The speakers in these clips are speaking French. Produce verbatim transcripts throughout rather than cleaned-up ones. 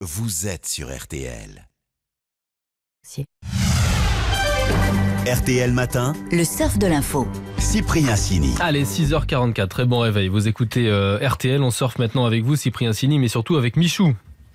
vous êtes sur R T L. Si. R T L Matin, Le surf de l'info. Cyprien Sini. Allez, six heures quarante-quatre, très bon réveil. Vous écoutez euh, R T L, on surfe maintenant avec vous, Cyprien Sini, mais surtout avec Michou.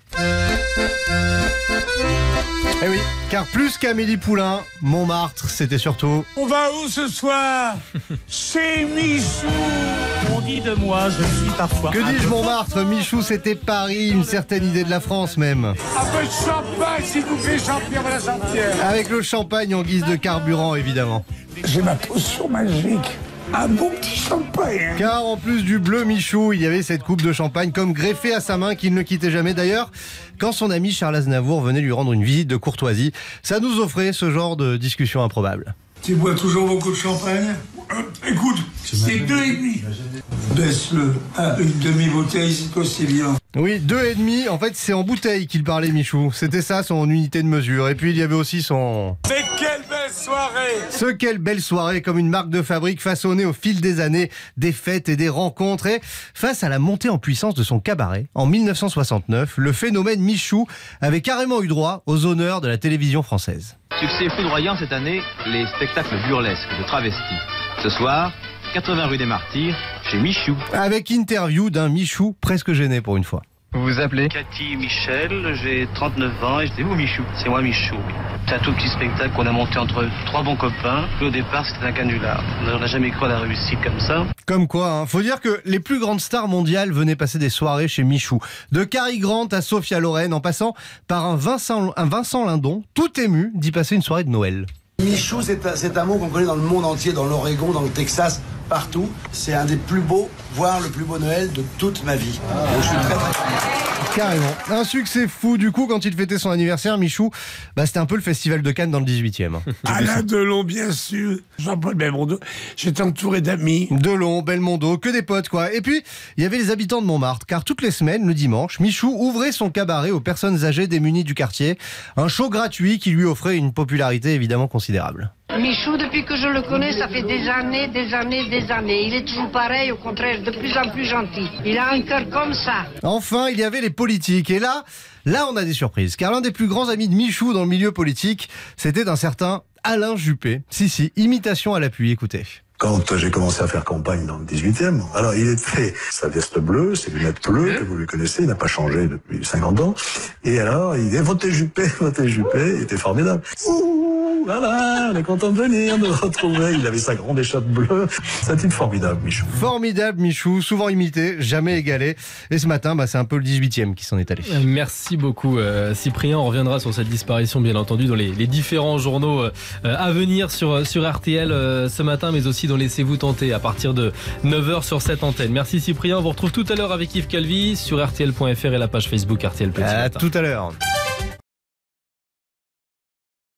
Eh oui, car plus qu'Amélie Poulain, Montmartre, c'était surtout... On va où ce soir? Chez Michou. On dit de moi, je suis parfois... Que dis-je Montmartre? Michou, c'était Paris, une certaine idée de la France même. Un peu de champagne, s'il vous plaît, Jean-Pierre de la Saint-Pierre. Avec le champagne en guise de carburant, évidemment. J'ai ma potion magique. Un bon petit champagne. Car en plus du bleu Michou, il y avait cette coupe de champagne comme greffée à sa main qu'il ne quittait jamais. D'ailleurs, quand son ami Charles Aznavour venait lui rendre une visite de courtoisie, ça nous offrait ce genre de discussion improbable. Tu bois toujours beaucoup de champagne? euh, Écoute, c'est deux et demi. Baisse-le à une demi-bouteille, c'est aussi bien. Oui, deux et demi. En fait, c'est en bouteille qu'il parlait Michou. C'était ça son unité de mesure. Et puis il y avait aussi son... Mais quelle belle soirée! Ce quelle belle soirée, comme une marque de fabrique façonnée au fil des années, des fêtes et des rencontres. Et face à la montée en puissance de son cabaret, en mille neuf cent soixante-neuf, le phénomène Michou avait carrément eu droit aux honneurs de la télévision française. Succès foudroyant cette année, les spectacles burlesques de travestis. Ce soir, quatre-vingts rue des Martyrs, chez Michou. Avec interview d'un Michou presque gêné pour une fois. Vous vous appelez? Cathy Michel, j'ai trente-neuf ans et c'est vous Michou? C'est moi Michou. C'est un tout petit spectacle qu'on a monté entre trois bons copains. Au départ c'était un canular. On n'a jamais cru à la réussite comme ça. Comme quoi, hein. Faut dire que les plus grandes stars mondiales venaient passer des soirées chez Michou. De Cary Grant à Sophia Loren, en passant par un Vincent, un Vincent Lindon, tout ému d'y passer une soirée de Noël. Michou, c'est un, c'est un mot qu'on connaît dans le monde entier, dans l'Oregon, dans le Texas, partout. C'est un des plus beaux, voire le plus beau Noël de toute ma vie. Donc je suis très très content. Carrément. Un succès fou, du coup, quand il fêtait son anniversaire, Michou, bah, c'était un peu le festival de Cannes dans le dix-huitième. Alain Delon, bien sûr. Jean-Paul Belmondo. J'étais entouré d'amis. Delon, Belmondo, que des potes, quoi. Et puis, il y avait les habitants de Montmartre, car toutes les semaines, le dimanche, Michou ouvrait son cabaret aux personnes âgées démunies du quartier. Un show gratuit qui lui offrait une popularité évidemment considérable. Michou, depuis que je le connais, ça fait des années, des années, des années. Il est toujours pareil, au contraire, de plus en plus gentil. Il a un cœur comme ça. Enfin, il y avait les politiques. Et là, là, on a des surprises. Car l'un des plus grands amis de Michou dans le milieu politique, c'était un certain Alain Juppé. Si, si, imitation à l'appui, écoutez. Quand j'ai commencé à faire campagne dans le dix-huitième, alors il était sa veste bleue, ses lunettes bleues, que vous le connaissez, il n'a pas changé depuis cinquante ans. Et alors, il disait, votez Juppé, votez Juppé, il était formidable. Ouh, voilà, on est content de venir, de le retrouver. Il avait sa grande écharpe bleue. C'est un type formidable, Michou. Formidable, Michou, souvent imité, jamais égalé. Et ce matin, bah, c'est un peu le dix-huitième qui s'en est allé. Merci beaucoup, euh, Cyprien. On reviendra sur cette disparition, bien entendu, dans les, les différents journaux euh, à venir sur, sur R T L euh, ce matin, mais aussi dans Laissez-vous tenter à partir de neuf heures sur cette antenne. Merci Cyprien, on vous retrouve tout à l'heure avec Yves Calvi sur R T L point F R et la page Facebook R T L Petit. À tout à l'heure.